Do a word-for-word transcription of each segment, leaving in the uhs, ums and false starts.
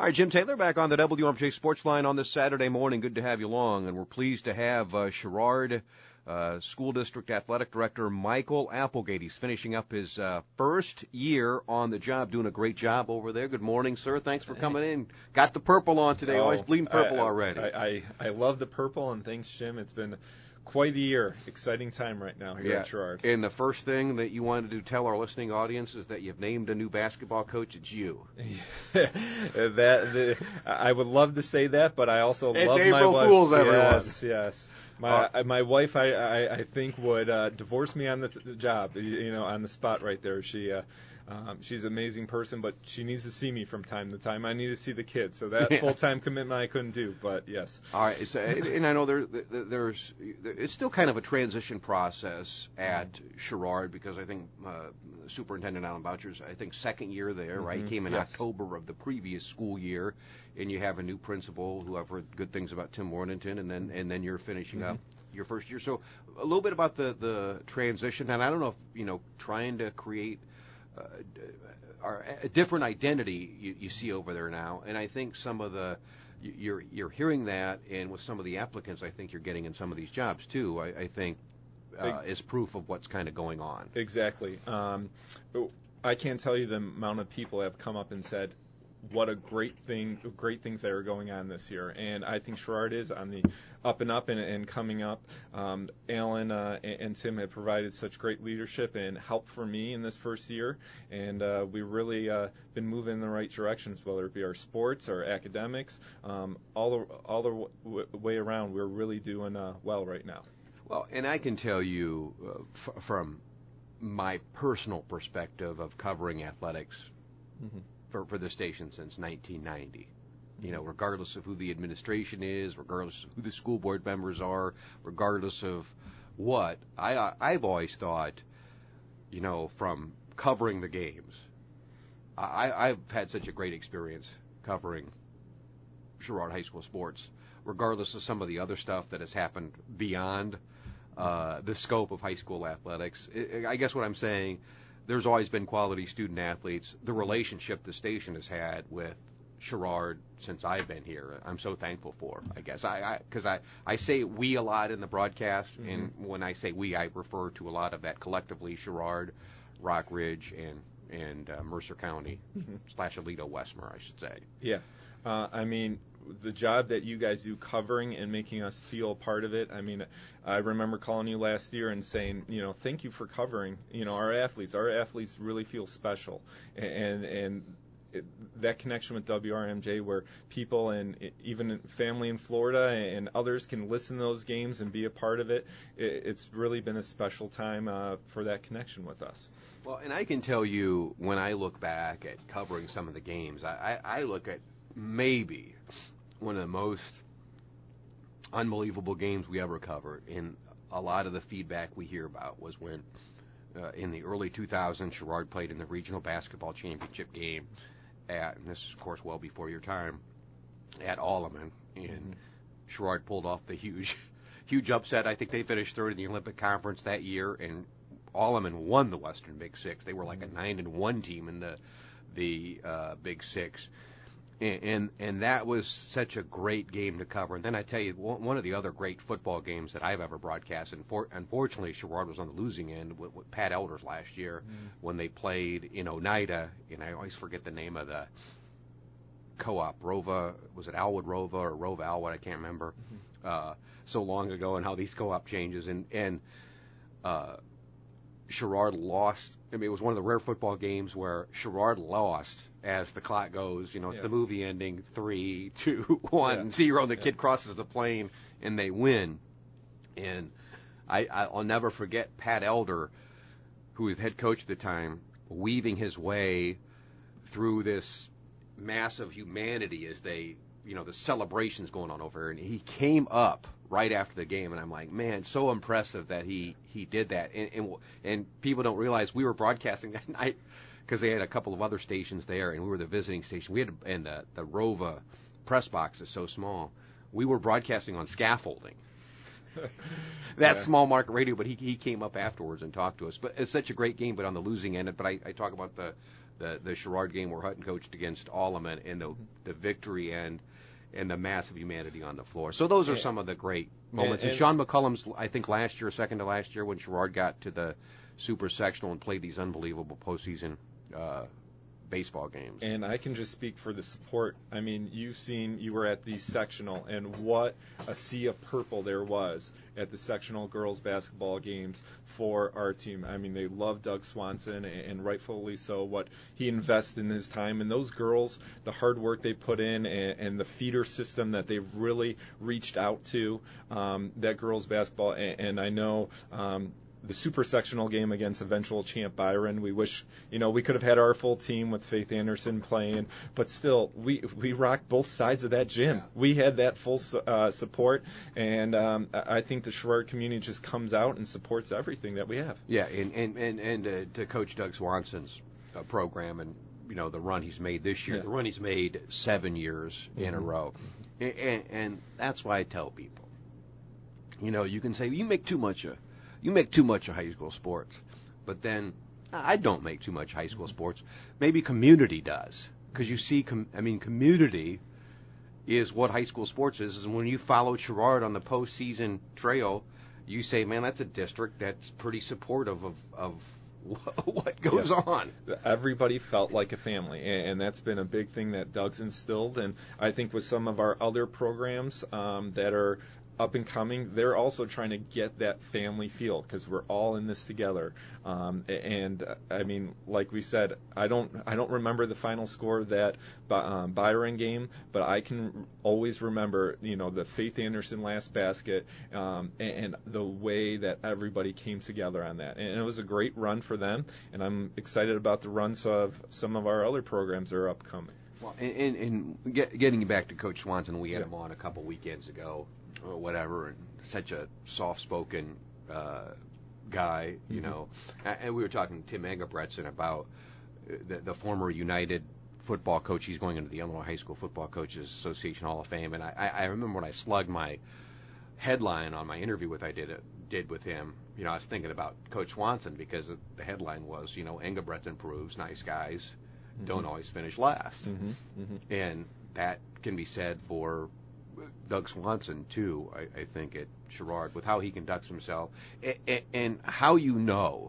All right, Jim Taylor back on the W M J Sports Line on this Saturday morning. Good to have you along, and we're pleased to have uh, Sherrard uh, School District Athletic Director Michael Applegate. He's finishing up his uh, first year on the job, doing a great job over there. Good morning, sir. Thanks for coming in. Got the purple on today. Oh, Always bleeding purple I, I, already. I, I, I love the purple, and thanks, Jim. It's been quite a year. Exciting time right now here yeah. at Sherrard. And the first thing that you wanted to tell our listening audience is that you've named a new basketball coach. It's you. that the, I would love to say that, but I also it's love April my wife. Fools, everyone. Yes, yes. My uh, my wife, I, I, I think, would uh, divorce me on the, t- the job, you know, on the spot right there. She uh, um, she's an amazing person, but she needs to see me from time to time. I need to see the kids, so that yeah. full-time commitment I couldn't do, but yes. All right, so, and I know there, there's it's still kind of a transition process at Sherrard because I think uh, Superintendent Alan Boucher's, I think, second year there, mm-hmm. right? Came in yes. October of the previous school year, and you have a new principal who I've heard good things about, Tim Warnington, and then and then you're finishing mm-hmm. up your first year. So a little bit about the, the transition, and I don't know if, you know, trying to create uh, a different identity you, you see over there now, and I think some of the you're you're hearing that, and with some of the applicants, I think you're getting in some of these jobs too. I, I think uh, is proof of what's kind of going on. Exactly. Um, I can't tell you the amount of people that have come up and said, what a great thing, great things that are going on this year. And I think Sherrard is on the up and up and, and coming up. Um, Alan uh, and, and Tim have provided such great leadership and help for me in this first year. And uh, we've really uh, been moving in the right directions, whether it be our sports, our academics, um, all the, all the w- way around. We're really doing uh, well right now. Well, and I can tell you uh, f- from my personal perspective of covering athletics, mm-hmm. For, for the station since nineteen ninety. You know, regardless of who the administration is, regardless of who the school board members are, regardless of what, I, I've always thought, you know, from covering the games, I, I've had such a great experience covering Sherrard High School sports, regardless of some of the other stuff that has happened beyond uh, the scope of high school athletics. I, I guess what I'm saying, there's always been quality student athletes. The relationship the station has had with Sherrard since I've been here, I'm so thankful for, I guess. I Because I, I, I say we a lot in the broadcast, mm-hmm. and when I say we, I refer to a lot of that collectively, Sherrard, Rock Ridge, and, and uh, Mercer County, mm-hmm. slash Aledo Westmer, I should say. Yeah. Uh, I mean, the job that you guys do covering and making us feel part of it. I mean, I remember calling you last year and saying, you know, thank you for covering, you know, our athletes. Our athletes really feel special. And and it, that connection with W R M J where people and even family in Florida and others can listen to those games and be a part of it, it it's really been a special time uh, for that connection with us. Well, and I can tell you when I look back at covering some of the games, I, I, I look at maybe one of the most unbelievable games we ever covered, and a lot of the feedback we hear about was when uh, in the early two thousands Sherrard played in the regional basketball championship game at, and this is of course well before your time, at Alleman, and mm-hmm. Sherrard pulled off the huge huge upset. I think they finished third in the Olympic Conference that year, and Alleman won the Western Big Six. They were like mm-hmm. a nine and one team in the the uh, Big Six. And, and and that was such a great game to cover. And then I tell you, one of the other great football games that I've ever broadcast, and for, unfortunately Sherrard was on the losing end with, with Pat Elders last year mm. when they played in Oneida, and I always forget the name of the co-op, Rova, was it Alwood Rova or Rova Alwood, I can't remember, mm-hmm. uh, so long ago, and how these co-op changes. And, and uh, Sherrard lost. I mean, it was one of the rare football games where Sherrard lost as the clock goes, you know, it's yeah. the movie ending, three, two, one, yeah. zero, and the yeah. kid crosses the plane, and they win. And I, I'll never forget Pat Elder, who was head coach at the time, weaving his way through this mass of humanity as they, you know, the celebrations going on over there. And he came up right after the game, and I'm like, man, so impressive that he, he did that. And, and, and people don't realize we were broadcasting that night, because they had a couple of other stations there, and we were the visiting station. We had, and the, the Rova press box is so small. We were broadcasting on scaffolding. That's yeah. small market radio, but he he came up afterwards and talked to us. But it's such a great game, but on the losing end. But I, I talk about the the the Sherrard game where Hutton coached against Alleman, and the the victory and and the massive humanity on the floor. So those are and, some of the great moments. And, and, and Sean McCullum's, I think, last year, second to last year, when Sherrard got to the super sectional and played these unbelievable postseason uh, baseball games. And I can just speak for the support. I mean, you've seen, you were at the sectional, and what a sea of purple there was at the sectional girls basketball games for our team. I mean, they love Doug Swanson, and rightfully so, what he invested in his time. And those girls, the hard work they put in, and, and the feeder system that they've really reached out to, um, that girls basketball. And, and I know um, the super sectional game against eventual champ Byron. We wish, you know, we could have had our full team with Faith Anderson playing, but still, we we rocked both sides of that gym. Yeah. We had that full uh, support, and um, I think the Sherrard community just comes out and supports everything that we have. Yeah, and and and, and uh, to Coach Doug Swanson's uh, program, and you know the run he's made this year, Yeah. the run he's made seven years mm-hmm. in a row, and, and, and that's why I tell people, you know, you can say you make too much of. You make too much of high school sports, but then I don't make too much high school sports. Maybe community does, because you see, com- I mean, community is what high school sports is. And when you follow Sherrard on the postseason trail, you say, man, that's a district that's pretty supportive of, of what goes yeah. on. Everybody felt like a family, and that's been a big thing that Doug's instilled. And I think with some of our other programs um, that are up and coming, they're also trying to get that family feel, because we're all in this together. Um, and uh, I mean, like we said, I don't I don't remember the final score of that um, Byron game, but I can always remember, you know, the Faith Anderson last basket, um, and, and the way that everybody came together on that. And it was a great run for them, and I'm excited about the runs of some of our other programs that are upcoming. Well, and, and, and get, getting back to Coach Swanson, we had yeah. him on a couple weekends ago, or whatever, and such a soft-spoken uh, guy, you mm-hmm. know. And we were talking to Tim Engelbretson about the, the former United football coach. He's going into the Illinois High School Football Coaches Association Hall of Fame. And I, I remember when I slugged my headline on my interview with I did did with him, you know, I was thinking about Coach Swanson, because the headline was, you know, Engelbretson proves nice guys mm-hmm. don't always finish last. Mm-hmm. Mm-hmm. And that can be said for Doug Swanson, too, I, I think, at Sherrard, with how he conducts himself, and, and how you know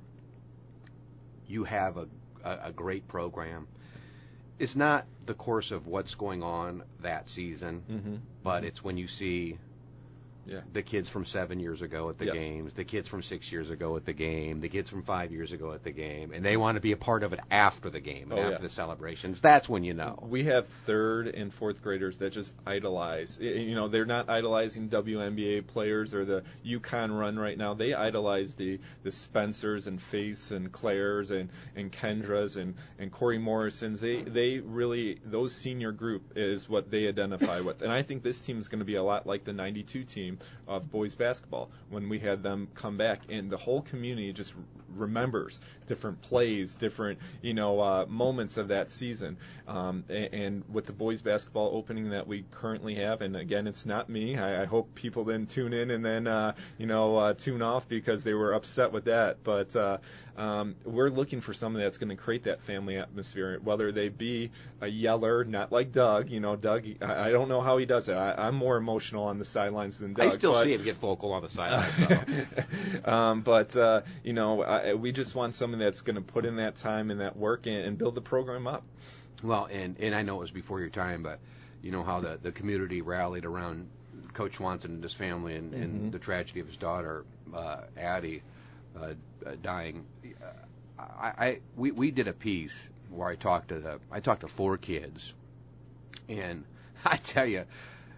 you have a, a, a great program. It's not the course of what's going on that season, mm-hmm. but mm-hmm. it's when you see yeah. the kids from seven years ago at the yes. games, the kids from six years ago at the game, the kids from five years ago at the game, and they want to be a part of it after the game and oh, after yeah. the celebrations. That's when you know. We have third and fourth graders that just idolize. You know, they're not idolizing W N B A players or the UConn run right now. They idolize the, the Spencers and Faiths and Claires and, and Kendras and, and Corey Morrisons. They, they really, those senior group is what they identify with. And I think this team is going to be a lot like the ninety-two team of boys basketball when we had them come back, and the whole community just remembers different plays, different you know uh, moments of that season. Um, and, and with the boys basketball opening that we currently have, and again, it's not me. I, I hope people then tune in and then uh, you know uh, tune off because they were upset with that. But uh, um, we're looking for someone that's going to create that family atmosphere, whether they be a yeller, not like Doug. You know, Doug, I, I don't know how he does it. I, I'm more emotional on the sidelines than Doug. I still but, see him get vocal on the sidelines. So. um, but, uh, you know, I, we just want someone that's going to put in that time and that work and, and build the program up. Well, and, and I know it was before your time, but you know how the, the community rallied around Coach Swanson and his family and, mm-hmm. and the tragedy of his daughter, uh, Addie, uh, uh, dying. Uh, I, I we, we did a piece where I talked to the I talked to four kids, and I tell you,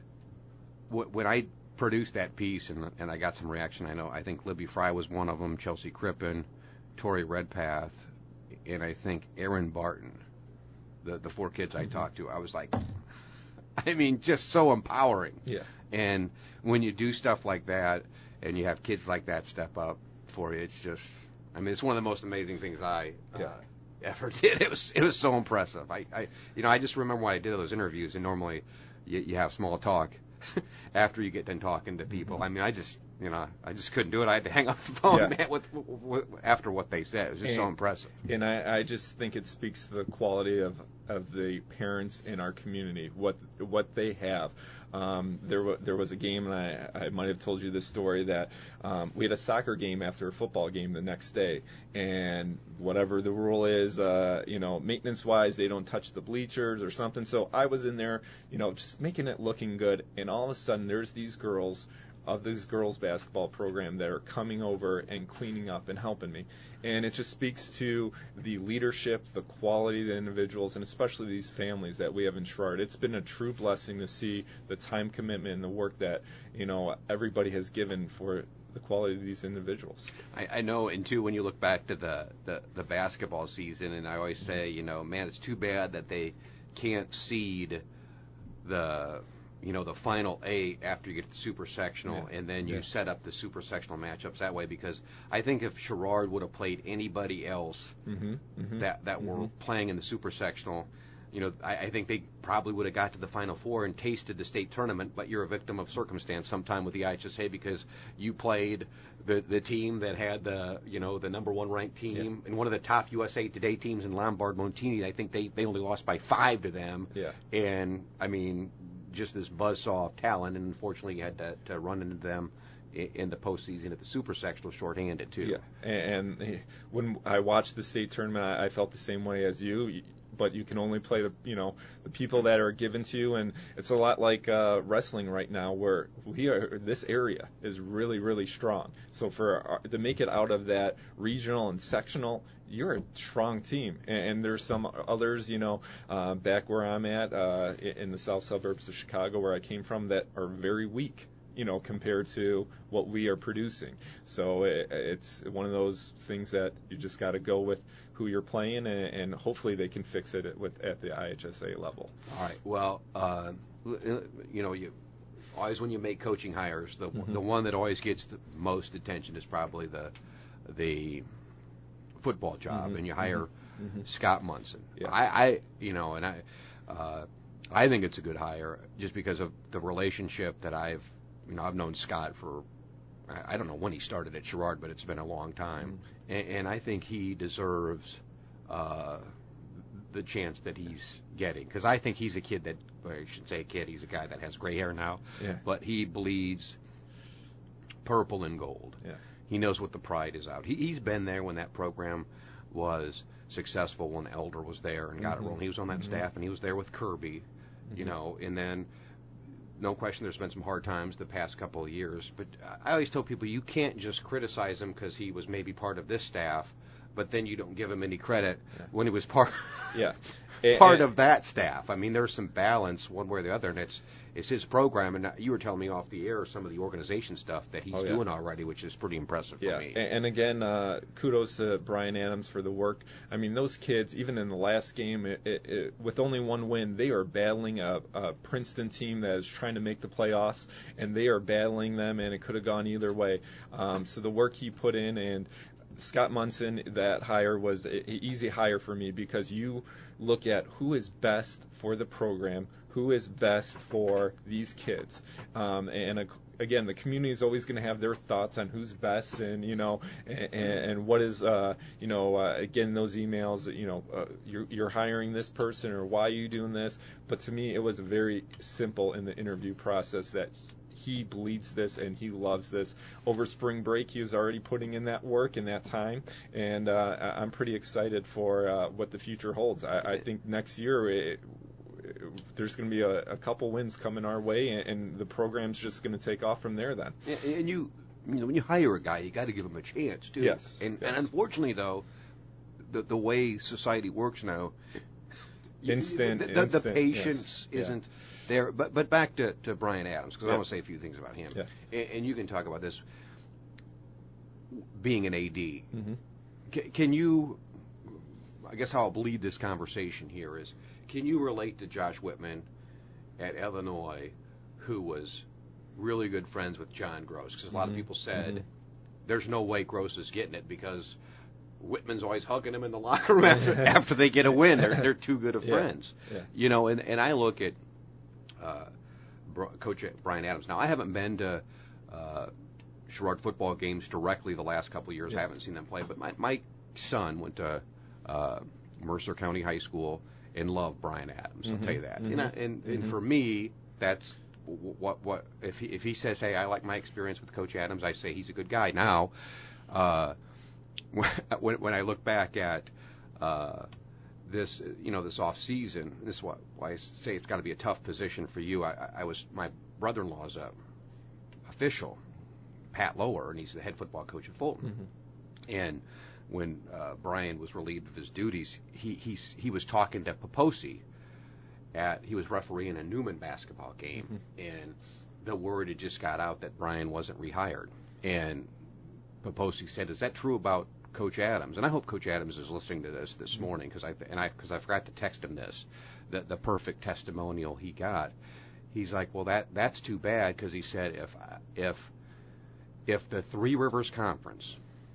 when I produced that piece and and I got some reaction, I know I think Libby Fry was one of them, Chelsea Crippen, Tori Redpath, and I think Aaron Barton. The the four kids I mm-hmm. talked to, I was like, I mean, just so empowering. Yeah. And when you do stuff like that, and you have kids like that step up for you, it's just, I mean, it's one of the most amazing things I uh, yeah. ever did. It was it was so impressive. I, I you know I just remember when I did those interviews, and normally you, you have small talk after you get done talking to people. Mm-hmm. I mean, I just you know, I just couldn't do it. I had to hang up the phone, Yeah. man, with, with, after what they said. It was just and, so impressive. And I, I just think it speaks to the quality of, of the parents in our community, what what they have. Um, there, w- there was a game, and I, I might have told you this story, that um, we had a soccer game after a football game the next day, and whatever the rule is, uh, you know, maintenance-wise, they don't touch the bleachers or something. So I was in there, you know, just making it looking good, and all of a sudden there's these girls of this girls basketball program that are coming over and cleaning up and helping me. And it just speaks to the leadership, the quality of the individuals, and especially these families that we have in Sherrard. It's been a true blessing to see the time commitment and the work that, you know, everybody has given for the quality of these individuals. I, I know, and too, when you look back to the, the, the basketball season, and I always say, you know, man, it's too bad that they can't seed the you know, the final eight after you get to the super sectional, Yeah. and then you Yeah. set up the super sectional matchups that way. Because I think if Sherrard would have played anybody else Mm-hmm. Mm-hmm. that that mm-hmm. were playing in the super sectional, you know, I, I think they probably would have got to the Final Four and tasted the state tournament. But you're a victim of circumstance sometime with the I H S A because you played the the team that had the you know the number one ranked team Yeah. and one of the top U S A Today teams in Lombard Montini. I think they they only lost by five to them. Yeah. And I mean, just this buzzsaw of talent, and unfortunately you had to, to run into them in, in the postseason at the super sectional shorthanded too. Yeah, and, and when I watched the state tournament, I, I felt the same way as you. But you can only play the you know the people that are given to you, and it's a lot like uh, wrestling right now, where we are. This area is really really strong. So for our, to make it out of that regional and sectional, you're a strong team. And, and there's some others, you know, uh, back where I'm at uh, in the south suburbs of Chicago, where I came from, that are very weak, you know, compared to what we are producing. So it, it's one of those things that you just got to go with who you're playing, and, and hopefully they can fix it with at the I H S A level. All right. Well, uh, you know, you always when you make coaching hires, the Mm-hmm. the one that always gets the most attention is probably the the football job, Mm-hmm. and you hire Mm-hmm. Scott Munson. Yeah. I, I, you know, and I, uh, I think it's a good hire just because of the relationship that I've, you know, I've known Scott for, I, I don't know when he started at Sherrard, but it's been a long time, Mm-hmm. and, and I think he deserves uh, the chance that he's getting because I think he's a kid that, well, I should say a kid, he's a guy that has gray hair now, Yeah. but he bleeds purple and gold. Yeah. He knows what the pride is out. He, he's been there when that program was successful, when Elder was there and got Mm-hmm. it rolling. He was on that Mm-hmm. staff, and he was there with Kirby, you Mm-hmm. know, and then no question there's been some hard times the past couple of years. But I always tell people you can't just criticize him because he was maybe part of this staff, but then you don't give him any credit Yeah. when he was part Yeah. part And- of that staff. I mean, there's some balance one way or the other, and it's it's his program. And you were telling me off the air some of the organization stuff that he's Oh, yeah. doing already, which is pretty impressive Yeah, for me. and, and again, uh, kudos to Brian Adams for the work. I mean, those kids, even in the last game, it, it, it, with only one win, they are battling a, a Princeton team that is trying to make the playoffs, and they are battling them, and it could have gone either way. Um, so the work he put in, and Scott Munson, that hire was an easy hire for me because you look at who is best for the program, who is best for these kids. Um, and, uh, again, the community is always going to have their thoughts on who's best and, you know, and, and what is, uh, you know, uh, again, those emails, you know, uh, you're, you're hiring this person or why are you doing this? But to me, it was very simple in the interview process that he bleeds this and he loves this. Over spring break, he was already putting in that work and that time, and uh, I'm pretty excited for uh, what the future holds. I, I think next year it, there's going to be a, a couple wins coming our way, and, and the program's just going to take off from there then. And, and you, you know, when you hire a guy, you got to give him a chance too. Yes, And, yes. and unfortunately, though, the the way society works now, you- Instant, the, the, instant, the patience yes, yeah. isn't there. But but back to, to Brian Adams, because I Yeah. want to say a few things about him. Yeah. And, and you can talk about this. Being an A D, Mm-hmm. C- can you? I guess how I'll lead this conversation here is: can you relate to Josh Whitman at Illinois, who was really good friends with John Gross? Because a lot Mhm. of people said Mhm. there's no way Gross is getting it because Whitman's always hugging him in the locker room after, after they get a win. They're they're too good of Yeah. friends, Yeah. you know. And, and I look at uh, Bro- Coach Brian Adams. Now I haven't been to uh, Sherrard football games directly the last couple of years. Yeah. I haven't seen them play, but my my son went to uh, Mercer County High School and loved Brian Adams. Mm-hmm. I'll tell you that. Mm-hmm. And, I, and mm-hmm. and for me, that's what what if he if he says, hey, I like my experience with Coach Adams, I say he's a good guy. Now, uh, when when I look back at uh, this, you know, this off season, this is what why I say it's got to be a tough position for you. I, I was my brother-in-law's a official, Pat Lower, and he's the head football coach at Fulton. Mm-hmm. And when uh, Brian was relieved of his duties, he he's, he was talking to Poposi. At he was refereeing a Newman basketball game, mm-hmm. and the word had just got out that Brian wasn't rehired. And Poposi said, "Is that true about Coach Adams?" And I hope Coach Adams is listening to this this mm-hmm. morning, because I and I because I forgot to text him this, the the perfect testimonial he got. He's like, "Well, that that's too bad," because he said if if if the Three Rivers Conference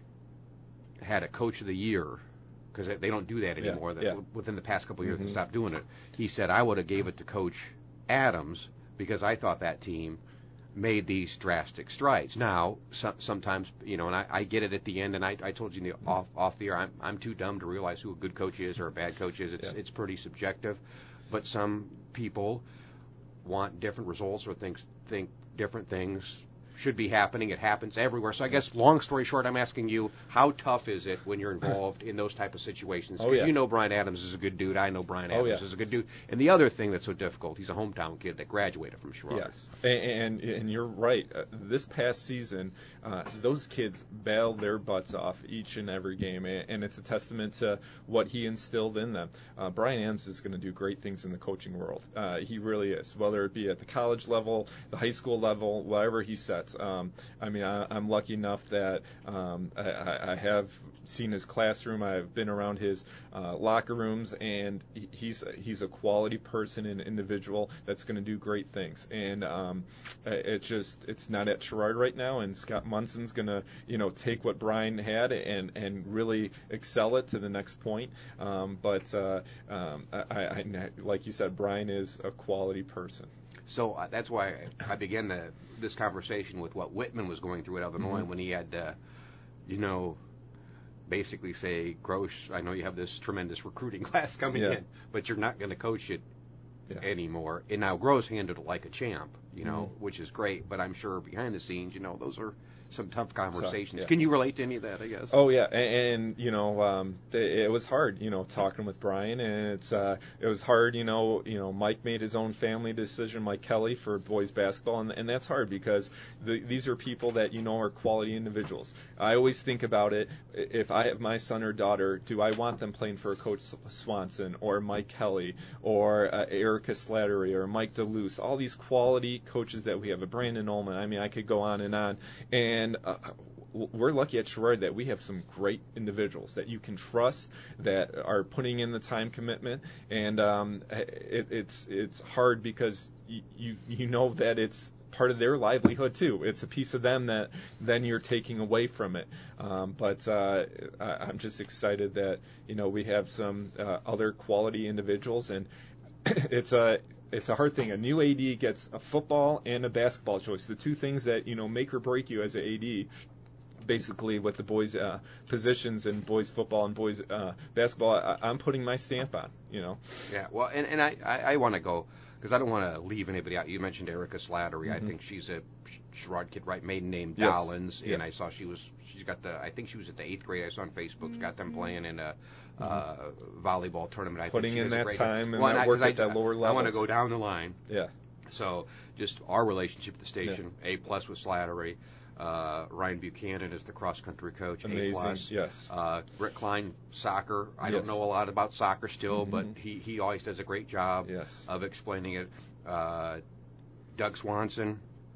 had a Coach of the Year, because they don't do that anymore, yeah, that yeah. within the past couple of years mm-hmm. they stopped doing it. He said, I would have gave it to Coach Adams because I thought that team made these drastic strides. Now, so, sometimes, you know, and I, I get it at the end, and I, I told you in the off, off the air, I'm, I'm too dumb to realize who a good coach is or a bad coach is. It's, yeah. it's pretty subjective. But some people want different results or think, think different things should be happening. It happens everywhere. So I guess, long story short, I'm asking you, how tough is it when you're involved in those type of situations? Because oh, yeah. you know Brian Adams is a good dude. I know Brian Adams oh, yeah. is a good dude. And the other thing that's so difficult, he's a hometown kid that graduated from Sherrard. Yes, and, and, and you're right. Uh, this past season, uh, those kids battled their butts off each and every game, and, and it's a testament to what he instilled in them. Uh, Brian Adams is going to do great things in the coaching world. Uh, he really is, whether it be at the college level, the high school level, whatever he sets. Um, I mean, I, I'm lucky enough that um, I, I have seen his classroom. I've been around his uh, locker rooms, and he's he's a quality person and individual that's going to do great things. And um, it's just it's not at Sherrard right now. And Scott Munson's going to you know take what Brian had and and really excel it to the next point. Um, but uh, um, I, I, like you said, Brian is a quality person. So uh, that's why I began the, this conversation with what Whitman was going through at Illinois mm-hmm. when he had, uh, you know, basically say, Grosh, I know you have this tremendous recruiting class coming yeah. in, but you're not going to coach it yeah. anymore. And now Gross handled it like a champ, you know, mm-hmm. which is great. But I'm sure behind the scenes, you know, those are some tough conversations. So, yeah. Can you relate to any of that, I guess? Oh, yeah. And, and you know, um, it, it was hard, you know, talking with Brian. And it's uh, it was hard, you know, you know, Mike made his own family decision, Mike Kelly, for boys basketball. And, and that's hard because the, these are people that, you know, are quality individuals. I always think about it. If I have my son or daughter, do I want them playing for Coach Swanson or Mike Kelly or uh, Erica Slattery or Mike DeLuce, all these quality coaches that we have, a Brandon Ullman. I mean, I could go on and on. And And uh, we're lucky at Sherrard that we have some great individuals that you can trust that are putting in the time commitment, and um, it, it's it's hard because you, you you know that it's part of their livelihood too. It's a piece of them that then you're taking away from it. Um, but uh, I, I'm just excited that you know we have some uh, other quality individuals, and it's a. It's a hard thing. A new A D gets a football and a basketball choice, the two things that you know make or break you as an A D. Basically, with the boys' uh, positions and boys' football and boys' uh, basketball, I, I'm putting my stamp on. You know. Yeah. Well, and, and I, I, I want to go because I don't want to leave anybody out. You mentioned Erica Slattery. Mm-hmm. I think she's a Sherrard kid, right? Maiden name yes. Dollins, yeah. and I saw she was. She's got the. I think she was at the eighth grade. I saw on Facebook. Mm-hmm. Got them playing in a uh, mm-hmm. volleyball tournament. I Putting think she in that great time and well, that I, work I, at that lower level. I want to go down the line. Yeah. So just our relationship with the station, yeah. A plus with Slattery. Uh, Ryan Buchanan is the cross-country coach, Amazing. A plus. Yes. Uh, Rick Klein, soccer. I yes. don't know a lot about soccer still, mm-hmm. but he, he always does a great job yes. of explaining it. Uh, Doug Swanson,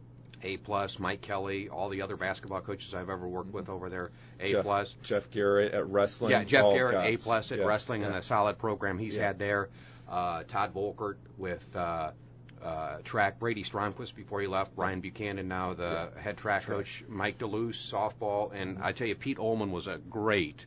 A plus. Mike Kelly, all the other basketball coaches I've ever worked mm-hmm. with over there, A Jeff, plus. Jeff Garrett at wrestling. Yeah, Jeff oh, Garrett, gods. A plus at yes. wrestling, yeah. and a solid program he's yeah. had there. Uh, Todd Volkert with. Uh, Uh, track, Brady Stromquist before he left, Brian Buchanan now the yeah. head track, track coach, Mike DeLuce, softball, and I tell you, Pete Ullman was a great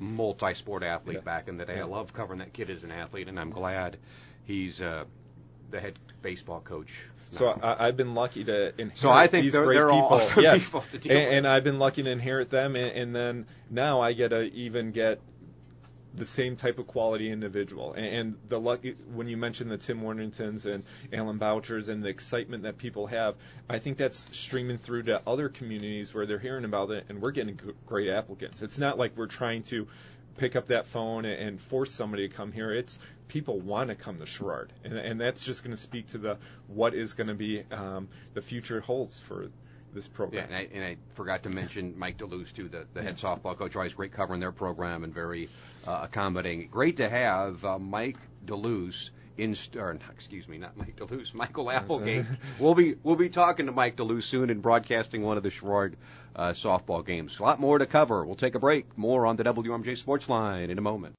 multi-sport athlete yeah. back in the day. Yeah. I love covering that kid as an athlete, and I'm glad he's uh, the head baseball coach. So I, I've been lucky to inherit so I think these they're, great they're people. all awesome yes. people to deal and, with. and I've been lucky to inherit them, and, and then now I get to even get the same type of quality individual. And, and the lucky when you mentioned the Tim Warningtons and Alan Bouchers and the excitement that people have, I think that's streaming through to other communities where they're hearing about it, and we're getting g- great applicants. It's not like we're trying to pick up that phone and, and force somebody to come here. It's people want to come to Sherrard, and, and that's just going to speak to the what is going to be um, the future holds for this program. Yeah, and I, and I forgot to mention Mike DeLuce, too, the, the head softball coach. Always great covering their program and very uh, accommodating. Great to have uh, Mike DeLuce in, or excuse me, not Mike DeLuce, Michael Applegate. we'll be we'll be talking to Mike DeLuce soon and broadcasting one of the Sherrard uh, softball games. A lot more to cover. We'll take a break. More on the W M J Sports Line in a moment.